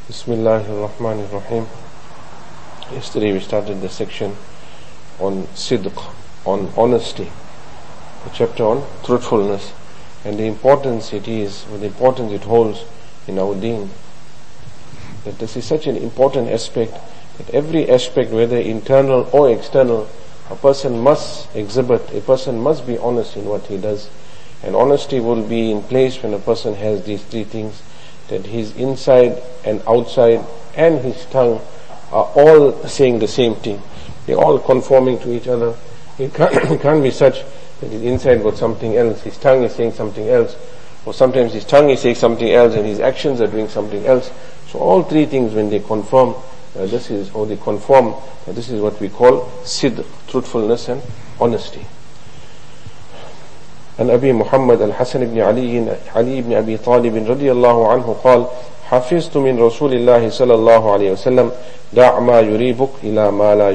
Bismillahirrahmanirrahim. Yesterday we started the section on sidq, on honesty, the chapter on truthfulness, and the importance it is, or the importance it holds in our deen. That this is such an important aspect, that every aspect, whether internal or external, a person must exhibit, a person must be honest in what he does. And honesty will be in place when a person has these three things, that his inside and outside and his tongue are all saying the same thing. They're all conforming to each other. It can't be such that his inside got something else, his tongue is saying something else, or sometimes his tongue is saying something else and his actions are doing something else. So all three things, when they conform, this is what we call sidq, truthfulness and honesty. عن أبي محمد الحسن بن علي بن أبي طالب رضي الله عنه قال حفظت من رسول الله صلى الله عليه وسلم دع ما يريبك إلى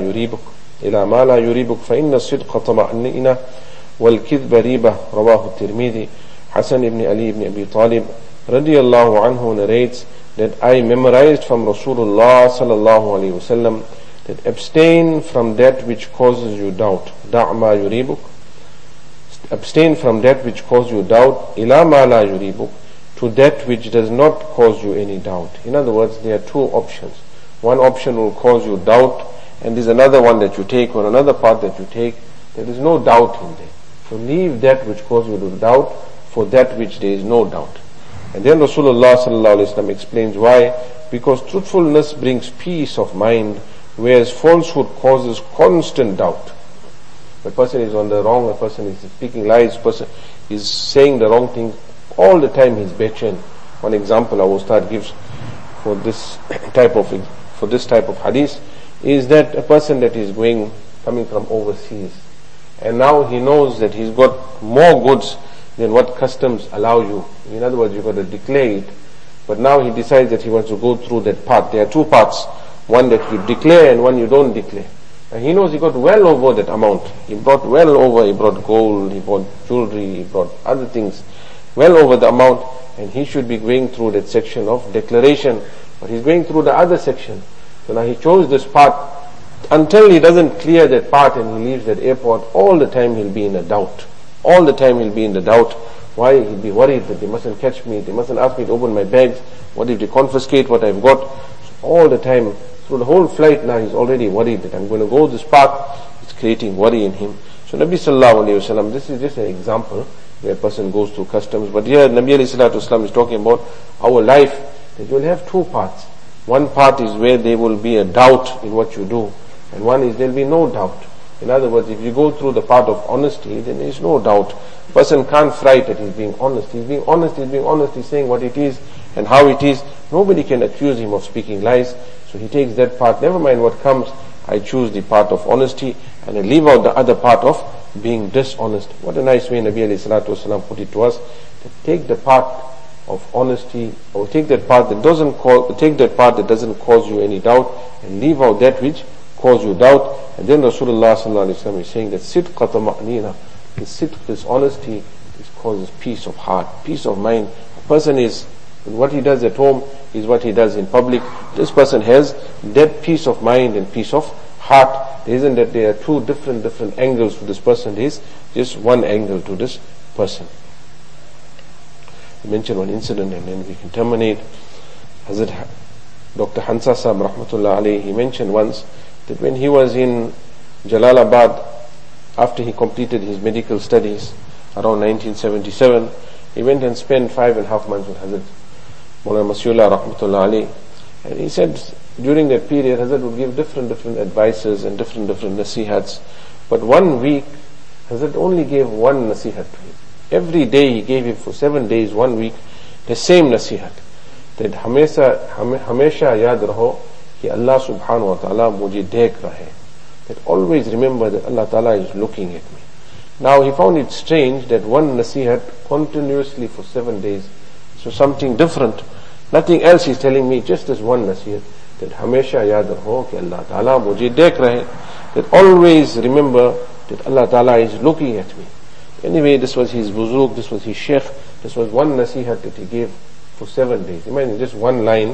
ما لا يريبك فإن الصدق طمأنينة والكذب ريبة رواه الترمذي. Hasan ibn Ali ibn Abi Talib radiyallahu anhu narrates that I memorized from Rasulullah sallallahu alayhi wasallam that abstain from that which causes you doubt. دع ما يريبك, abstain from that which causes you doubt, ila ma la yuribuk, to that which does not cause you any doubt. In other words, there are two options. One option will cause you doubt, and there's another one that you take, or another part that you take. There is no doubt in there. So leave that which causes you to doubt for that which there is no doubt. And then Rasulullah sallallahu alaihi wasallam explains why. Because truthfulness brings peace of mind, whereas falsehood causes constant doubt. A person is on the wrong, a person is speaking lies, a person is saying the wrong thing, all the time he's betchin. One example our Ustad gives for this type of hadith is that a person that is coming from overseas, and now he knows that he's got more goods than what customs allow you. In other words, you've got to declare it, but now he decides that he wants to go through that part. There are two parts, one that you declare and one you don't declare. And he knows he got well over that amount. He brought gold, he brought jewelry, he brought other things, well over the amount, and he should be going through that section of declaration, but he's going through the other section. So now he chose this part. Until he doesn't clear that part and he leaves that airport, all the time he'll be in a doubt. All the time he'll be in the doubt. Why? He'll be worried that they mustn't catch me, they mustn't ask me to open my bags, what if they confiscate what I've got? So all the time, through the whole flight now, he's already worried that I'm going to go this path. It's creating worry in him. So Nabi sallallahu alayhi wa sallam, this is just an example where a person goes through customs. But here Nabi alayhi salatu wasalam is talking about our life, that you'll have two parts. One part is where there will be a doubt in what you do, and one is there'll be no doubt. In other words, if you go through the part of honesty, then there is no doubt. A person can't fright that he's being honest. He's being honest, he's saying what it is and how it is. Nobody can accuse him of speaking lies. So he takes that part, never mind what comes, I choose the part of honesty and I leave out the other part of being dishonest. What a nice way Nabi alayhi salatu wasalam put it to us, to take the part of honesty, or take that part that doesn't cause you any doubt, and leave out that which causes you doubt. And then Rasulullah sallallahu alaihi wasallam is saying that sidqa tama'nina, the sidq, this honesty, this causes peace of heart, peace of mind. A person is, what he does at home is what he does in public. This person has that peace of mind and peace of heart. There isn't that there are two different angles to this person. There is just one angle to this person. I mentioned one incident and then we can terminate. Hazrat Dr. Hansa Sahib rahmatullah alayhi, he mentioned once that when he was in Jalalabad, after he completed his medical studies around 1977, he went and spent 5.5 months with Hazrat Maulana Masihullah rahmatullah alayhi. And he said during that period Hazrat would give different advices and different nasihats. But 1 week Hazrat only gave one nasihat to him. Every day he gave him for 7 days, 1 week, the same nasihat. That hamesha yaad raho ki Allah subhanahu wa ta'ala mujhe dekh rahe. That always remember that Allah ta'ala is looking at me. Now he found it strange that one nasihat continuously for 7 days. So something different. Nothing else he's telling me, just this one nasihat. That hamesha yaad raho ki Allah ta'ala mujhe dekh rahe. That always remember that Allah ta'ala is looking at me. Anyway, this was his buzurg, this was his sheikh, this was one nasihat that he gave for 7 days. Imagine just one line,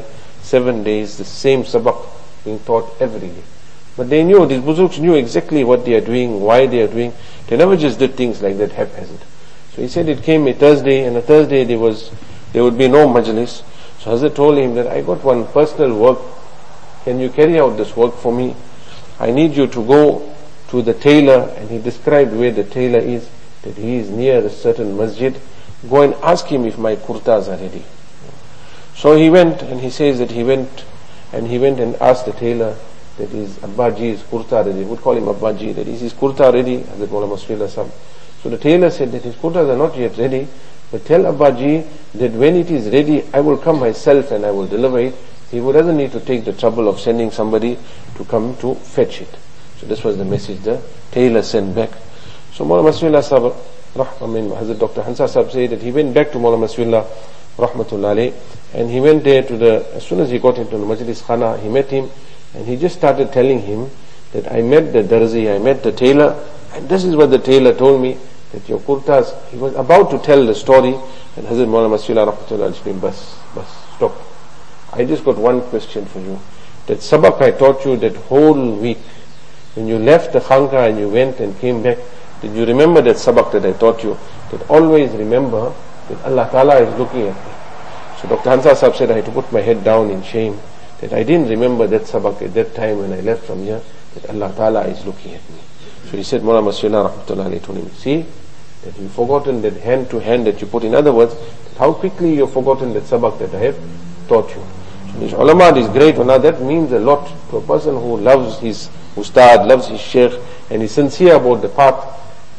7 days, the same sabak being taught every day. But they knew, these buzuks knew exactly what they are doing, why they are doing. They never just did things like that haphazard. So he said it came a Thursday, and a Thursday there would be no majlis. So Hazrat told him that I got one personal work. Can you carry out this work for me? I need you to go to the tailor, and he described where the tailor is, that he is near a certain masjid. Go and ask him if my kurtas are ready. So he went, and he says that he went and asked the tailor that is Abbaji's kurta ready. We would call him Abbaji, that is his kurta ready, Hazrat Maulana Masrullah Sahib. So the tailor said that his kurtas are not yet ready, but tell Abbaji that when it is ready, I will come myself and I will deliver it. He doesn't need to take the trouble of sending somebody to come to fetch it. So this was the message the tailor sent back. So Maulana Masrullah Sahib, Hazrat Dr. Hansa Sahib said that he went back to Maulana Masrullah Rahmatullah alayh, and he went there as soon as he got into the Majlis Khana, he met him, and he just started telling him that I met the darzi, I met the tailor, and this is what the tailor told me, that your kurtas, he was about to tell the story, and Hazrat Maulana Masrullah Rahmatullah alayhi, bas, stop. I just got one question for you. That sabak I taught you that whole week, when you left the khanqa and you went and came back, did you remember that sabak that I taught you? That always remember that Allah Ta'ala is looking at me. So Dr. Hansa Sahib said I had to put my head down in shame, that I didn't remember that sabak at that time when I left from here, that Allah Ta'ala is looking at me. So he said, Maulana Masrullah Rahmatullah alayhi told him, see, that you've forgotten that hand to hand that you put. In other words, how quickly you've forgotten that sabak that I have taught you. So these ulama, these great ulama, that means a lot to a person who loves his ustad, loves his sheikh, and is sincere about the path.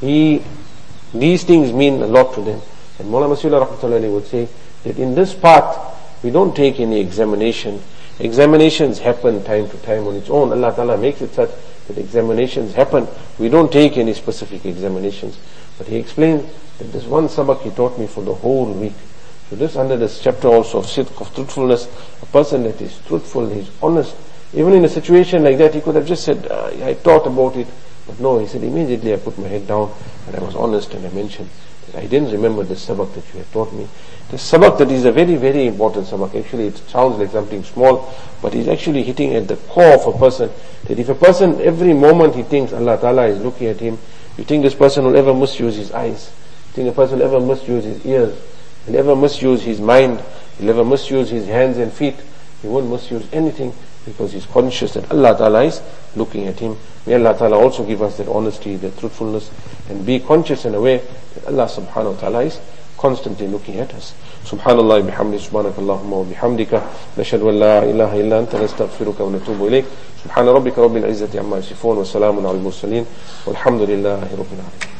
These things mean a lot to them. And Maulana Masrullah Rahmatullah alayhi would say that in this path, we don't take any examination. Examinations happen time to time on its own. Allah Ta'ala makes it such that examinations happen. We don't take any specific examinations. But he explained that this one sabak he taught me for the whole week. So this under this chapter also of sidq, of truthfulness, a person that is truthful, he is honest. Even in a situation like that, he could have just said, I thought about it. But no, he said, immediately I put my head down and I was honest, and I mentioned that I didn't remember the sabak that you had taught me. The sabak that is a very, very important sabak. Actually, it sounds like something small, but it's actually hitting at the core of a person. That if a person, every moment he thinks Allah Ta'ala is looking at him, you think this person will ever misuse his eyes? You think a person will ever misuse his ears? He'll ever misuse his mind? He'll ever misuse his hands and feet? He won't misuse anything because he's conscious that Allah Ta'ala is looking at him. May Allah Ta'ala also give us that honesty, that truthfulness, and be conscious and aware that Allah Subhanahu wa Ta'ala is constantly looking at us. Subhanallah bihamdi, subhanakallahumma wa bihamdika, nashhadu an la ilaha illa anta, nastaghfiruka wa natubu ilayk. Subhana rabbika rabbil izzati amma yasifun, wa salamun ala al-mursalin, walhamdulillahi rabbil alamin.